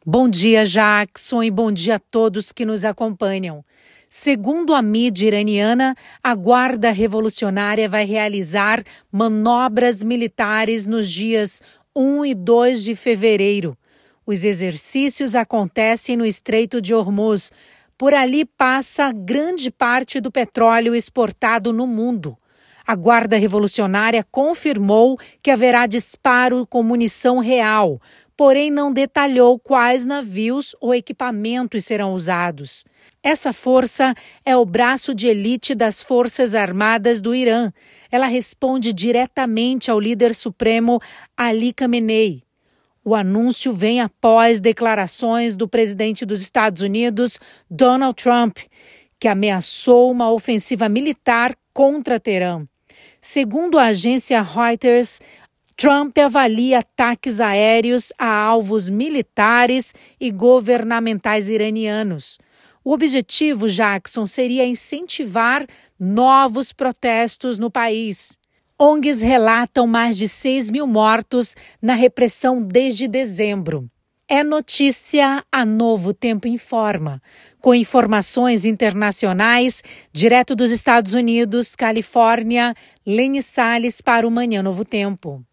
Bom dia, Jackson, e bom dia a todos que nos acompanham. Segundo a mídia iraniana, a Guarda Revolucionária vai realizar manobras militares nos dias 1 e 2 de fevereiro. Os exercícios acontecem no Estreito de Hormuz. Por ali passa grande parte do petróleo exportado no mundo. A Guarda Revolucionária confirmou que haverá disparo com munição real, porém não detalhou quais navios ou equipamentos serão usados. Essa força é o braço de elite das Forças Armadas do Irã. Ela responde diretamente ao líder supremo Ali Khamenei. O anúncio vem após declarações do presidente dos Estados Unidos, Donald Trump, que ameaçou uma ofensiva militar contra Teherã. Segundo a agência Reuters, Trump avalia ataques aéreos a alvos militares e governamentais iranianos. O objetivo, Jackson, seria incentivar novos protestos no país. ONGs relatam mais de 6 mil mortos na repressão desde dezembro. É notícia, a Novo Tempo informa, com informações internacionais, direto dos Estados Unidos, Califórnia, Lene Salles para o Manhã Novo Tempo.